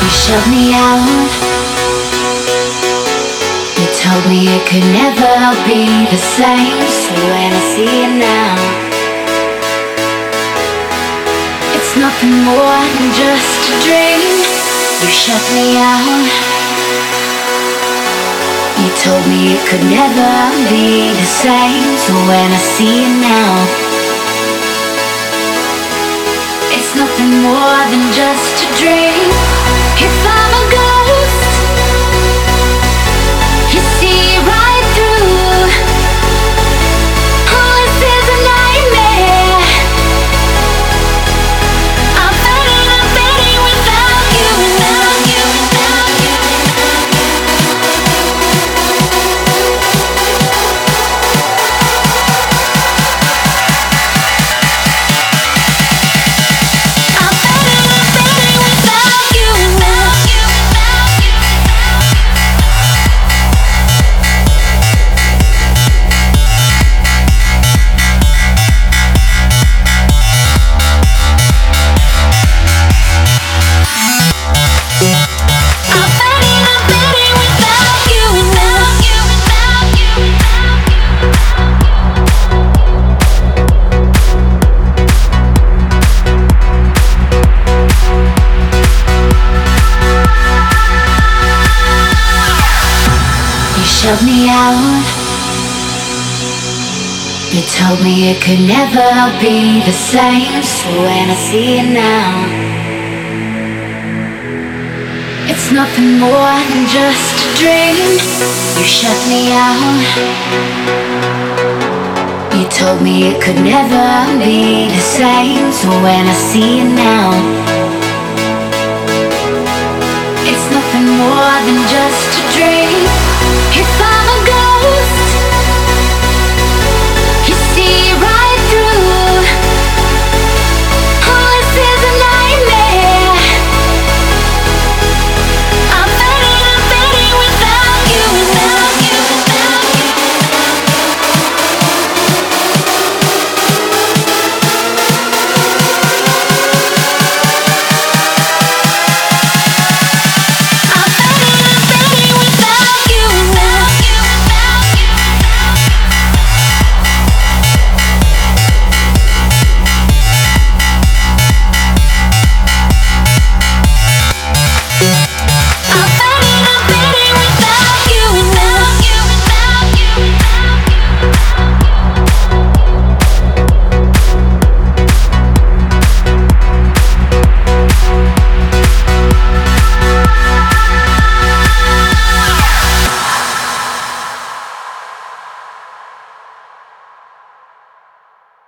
You shut me out. You told me it could never be the same. So when I see it now, it's nothing more than just a dream. You shut me out. You told me it could never be the same. So when I see it now, it's nothing more than just a dream. If I'm a ghost, you see right through. Oh, this is a nightmare. I'm fading without you, without you, without you. I'm fading without you, without you, without you. I'm fading without you, without you, without you, You shut me out. You told me it could never be the same. So when I see it now, it's nothing more than just a dream. You shut me out. You told me it could never be the same. So when I see it now, it's nothing more than just a dream.